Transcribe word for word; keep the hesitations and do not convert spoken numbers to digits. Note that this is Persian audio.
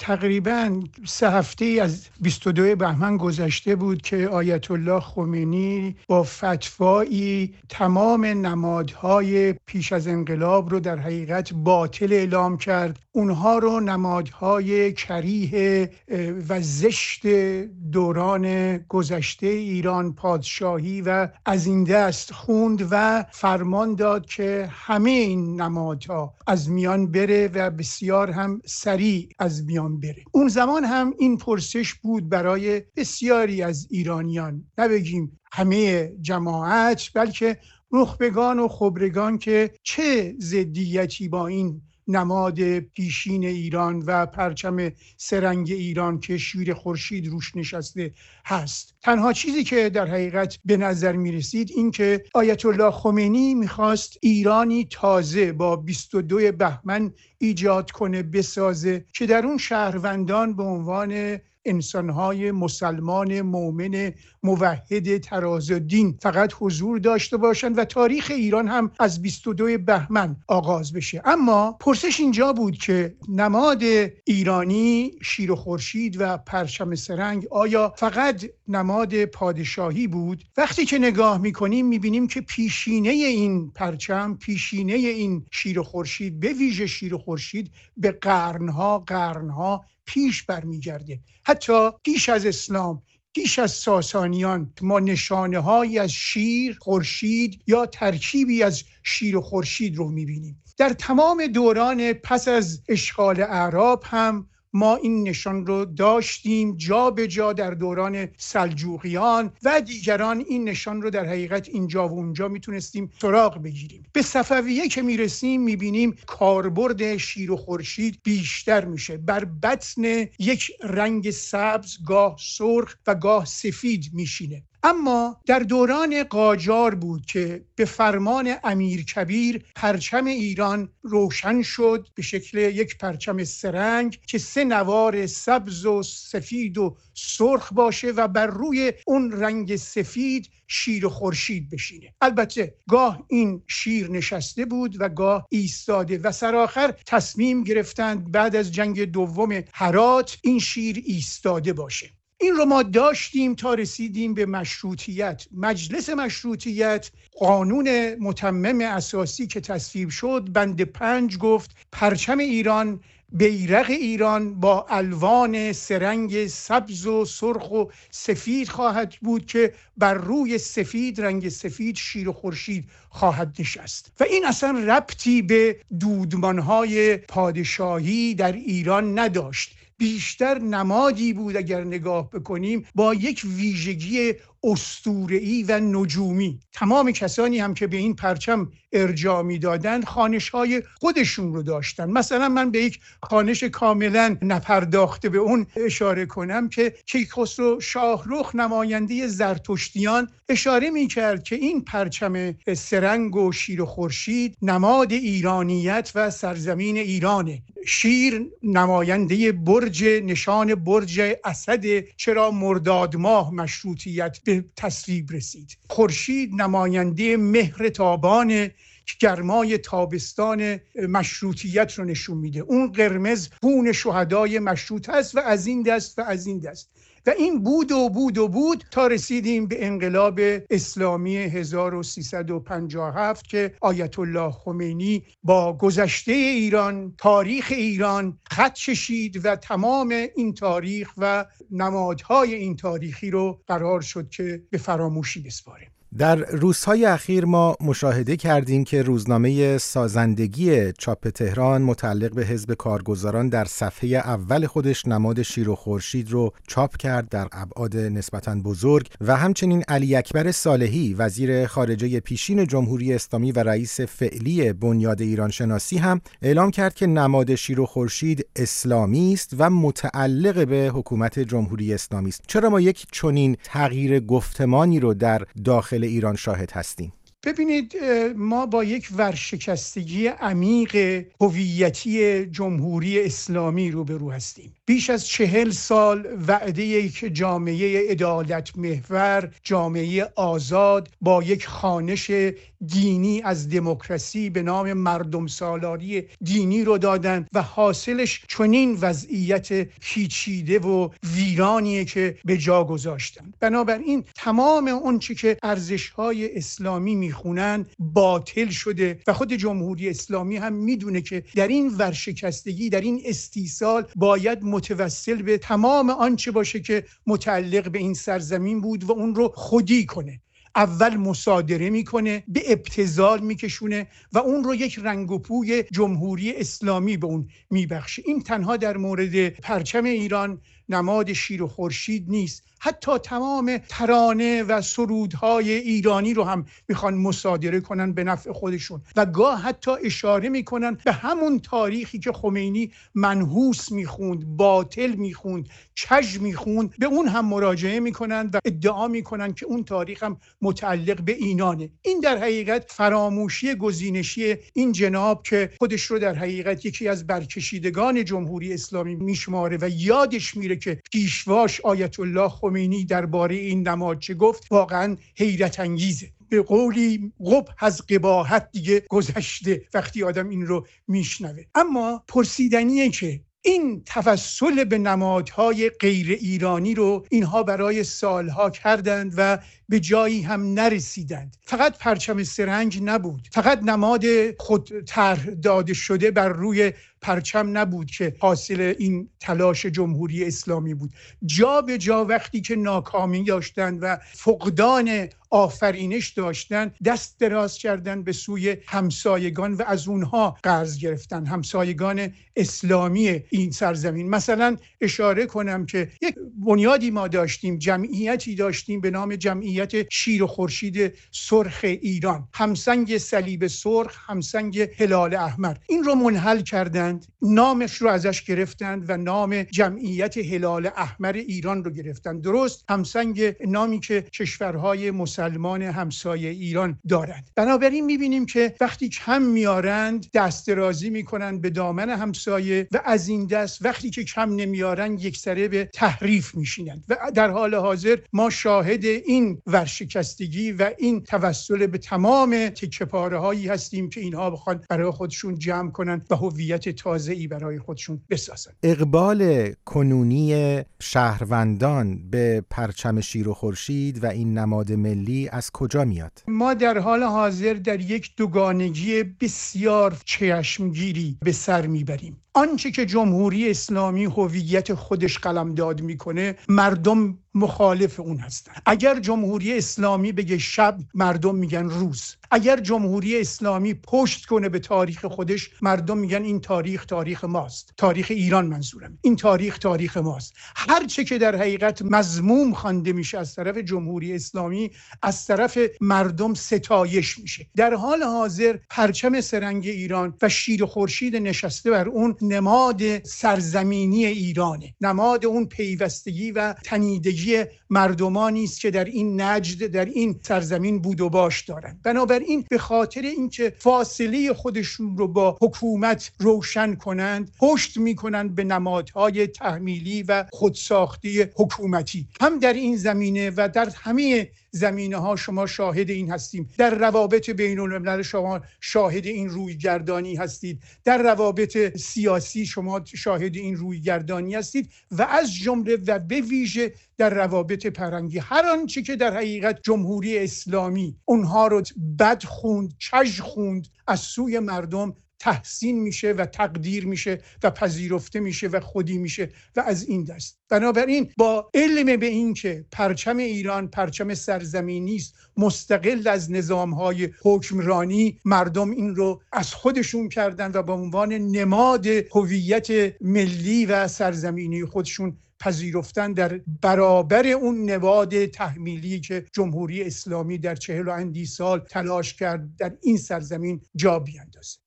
تقریباً سه هفته از بیست و دو بهمن گذشته بود که آیت الله خمینی با فتوایی تمام نمادهای پیش از انقلاب رو در حقیقت باطل اعلام کرد. اونها رو نمادهای کریه و زشت دوران گذشته ایران، پادشاهی و از این دست خوند و فرمان داد که همه این نمادها از میان بره و بسیار هم سریع از میان بره. اون زمان هم این پرسش بود برای بسیاری از ایرانیان، نبگیم همه جماعت، بلکه نخبگان و خبرگان، که چه ضدیتی با این نماد پیشین ایران و پرچم سرنگ ایران که شیر خورشید روش نشسته هست. تنها چیزی که در حقیقت به نظر می رسید این که آیت الله خمینی میخواست ایرانی تازه با بیست و دو بهمن ایجاد کنه، بسازه، که در اون شهروندان به عنوان انسانهای مسلمان مؤمن موحد ترازالدین فقط حضور داشته باشند و تاریخ ایران هم از بیست و دو بهمن آغاز بشه. اما پرسش اینجا بود که نماد ایرانی شیر و خورشید و پرچم سرنگ آیا فقط نماد پادشاهی بود؟ وقتی که نگاه میکنیم میبینیم که پیشینه این پرچم، پیشینه این شیر و خورشید، به ویژه شیر و خورشید، به قرنها قرنها پیش برمیگرده. حتی پیش از اسلام، پیش از ساسانیان، ما نشانه هایی از شیر، خورشید یا ترکیبی از شیر و خورشید رو میبینیم. در تمام دوران پس از اشغال اعراب هم ما این نشان رو داشتیم، جا به جا در دوران سلجوقیان و دیگران این نشان رو در حقیقت اینجا و اونجا میتونستیم سراغ بگیریم. به صفویه که میرسیم میبینیم کاربرد شیر و خورشید بیشتر میشه، بر بطن یک رنگ سبز، گاه سرخ و گاه سفید میشینه. اما در دوران قاجار بود که به فرمان امیرکبیر پرچم ایران روشن شد به شکل یک پرچم سرنگ که سه نوار سبز و سفید و سرخ باشه و بر روی اون رنگ سفید شیر و خورشید بشینه. البته گاه این شیر نشسته بود و گاه ایستاده و سرآخر تصمیم گرفتند بعد از جنگ دوم هرات این شیر ایستاده باشه. این رو ما داشتیم تا رسیدیم به مشروطیت. مجلس مشروطیت، قانون متمم اساسی که تصویب شد، بند پنج گفت پرچم ایران، بیرق ایران با الوان سرنگ سبز و سرخ و سفید خواهد بود که بر روی سفید، رنگ سفید، شیر و خورشید خواهد نشست. و این اصلا ربطی به دودمانهای پادشاهی در ایران نداشت، بیشتر نمادی بود اگر نگاه بکنیم با یک ویژگی اسطوره‌ای و نجومی. تمام کسانی هم که به این پرچم ارجاع می‌دادند خانش‌های خودشون رو داشتن. مثلا من به یک خانش کاملا نپرداخته به اون اشاره کنم که کیخسرو شاهرخ نماینده زرتشتیان اشاره می‌کرد که این پرچم سرنگ و شیر و خورشید نماد ایرانیت و سرزمین ایرانه. شیر نماینده برج، نشان برج اسد، چرا مرداد ماه مشروطیت به تصویب رسید. خورشید نماینده مهر تابانه که گرمای تابستان مشروطیت رو نشون میده. اون قرمز خون شهدای مشروط است و از این دست و از این دست. و این بود و بود و بود تا رسیدیم به انقلاب اسلامی هزار و سیصد و پنجاه و هفت که آیت الله خمینی با گذشته ایران، تاریخ ایران خط کشید و تمام این تاریخ و نمادهای این تاریخی رو قرار شد که به فراموشی بسپاره. در روزهای اخیر ما مشاهده کردیم که روزنامه سازندگی چاپ تهران متعلق به حزب کارگزاران در صفحه اول خودش نماد شیر و خورشید رو چاپ کرد در ابعاد نسبتاً بزرگ و همچنین علی اکبر صالحی وزیر خارجه پیشین جمهوری اسلامی و رئیس فعلی بنیاد ایران شناسی هم اعلام کرد که نماد شیر و خورشید اسلامی است و متعلق به حکومت جمهوری اسلامی است. چرا ما یک چنین تغییر گفتمانی رو در داخل ایران شاهد هستیم؟ ببینید، ما با یک ورشکستگی عمیق هویتی جمهوری اسلامی روبرو هستیم. بیش از چهل سال وعده یک جامعه عدالت محور، جامعه آزاد با یک خوانش دینی از دموکراسی به نام مردم سالاری دینی رو دادن و حاصلش چنین وضعیت پیچیده و ویرانیه که به جا گذاشتن. بنابراین تمام اون چی که ارزش‌های اسلامی میخونن باطل شده و خود جمهوری اسلامی هم میدونه که در این ورشکستگی، در این استیصال باید متوسل به تمام آنچه باشه که متعلق به این سرزمین بود و اون رو خودی کنه. اول مصادره میکنه، به ابتذال میکشونه و اون رو یک رنگ و پوی جمهوری اسلامی به اون میبخشه. این تنها در مورد پرچم ایران، نماد شیر و خورشید نیست، حتی تمام ترانه و سرودهای ایرانی رو هم میخوان مصادره کنن به نفع خودشون و گاه حتی اشاره میکنن به همون تاریخی که خمینی منحوس میخوند، باطل میخوند، کژ میخوند، به اون هم مراجعه میکنن و ادعا میکنن که اون تاریخ هم متعلق به اینانه. این در حقیقت فراموشی گزینشی این جناب که خودش رو در حقیقت یکی از برکشیدگان جمهوری اسلامی میشماره و یادش میره که پیشواش آیت الله خمینی درباره این نماد چه گفت، واقعا حیرت انگیزه. به قولی قبح از قباحت دیگه گذشته وقتی آدم این رو میشنوه. اما پرسیدنیه که این توسل به نمادهای غیر ایرانی رو اینها برای سالها کردند و به جایی هم نرسیدند. فقط پرچم سرنگ نبود، فقط نماد خود طرح داده شده بر روی پرچم نبود که حاصل این تلاش جمهوری اسلامی بود. جا به جا وقتی که ناکامی داشتند و فقدان آفرینش داشتند، دست دراز کردند به سوی همسایگان و از اونها قرض گرفتن، همسایگان اسلامی این سرزمین. مثلا اشاره کنم که یک بنیادی ما داشتیم، جمعیتی داشتیم به نام جمعیت شیر و خورشید سرخ ایران، همسنگ صلیب سرخ، همسنگ هلال احمر. این رو منحل کردند، نامش رو ازش گرفتند و نام جمعیت هلال احمر ایران رو گرفتند. درست همسنگ نامی که کشورهای مسلمان همسایه ایران دارند. بنابراین میبینیم که وقتی کم میارند دست درازی میکنند به دامن همسایه و از این دست وقتی که کم نمیارند یکسره به تحریف میشینند و در حال حاضر ما شاهد این ورشکستگی و این توسل به تمام تکه پاره هایی هستیم که اینها بخوان برای خودشون جمع کنن و هویت تازه‌ای برای خودشون بسازن. اقبال کنونی شهروندان به پرچم شیر و خورشید و این نماد ملی از کجا میاد؟ ما در حال حاضر در یک دوگانگی بسیار چشمگیری به سر میبریم. آنچه که جمهوری اسلامی هویت خودش قلمداد میکنه، مردم مخالف اون هستن. اگر جمهوری اسلامی بگه شب، مردم میگن روز. اگر جمهوری اسلامی پشت کنه به تاریخ خودش، مردم میگن این تاریخ تاریخ ماست. تاریخ ایران منظورم. این تاریخ تاریخ ماست. هر چه که در حقیقت مذموم خوانده میشه از طرف جمهوری اسلامی، از طرف مردم ستایش میشه. در حال حاضر پرچم سرنگ ایران و شیر و خورشید نشسته بر اون نماد سرزمینی ایرانه، نماد اون پیوستگی و تنیدگی مردمانی است که در این نجد، در این سرزمین بود و باش دارند. بنابراین به خاطر اینکه فاصله خودشون رو با حکومت روشن کنند، پشت میکنند به نمادهای تحمیلی و خودساختی حکومتی. هم در این زمینه و در همه زمینه ها شما شاهد این هستیم. در روابط بین الملل شما شاهد این رویگردانی هستید، در روابط سیاسی شما شاهد این رویگردانی هستید و از جمله و به ویژه در روابط فرهنگی. هر آنچه که در حقیقت جمهوری اسلامی اونها رو بد خوند، کژ خوند، از سوی مردم تحسین میشه و تقدیر میشه و پذیرفته میشه و خودی میشه و از این دست. بنابراین با علم به این که پرچم ایران پرچم سرزمینی است، مستقل از نظامهای حکمرانی، مردم این رو از خودشون کردن و به عنوان نماد هویت ملی و سرزمینی خودشون پذیرفتن، در برابر اون نماد تحمیلی که جمهوری اسلامی در چهل و اندی سال تلاش کرد در این سرزمین جا بیاندازه.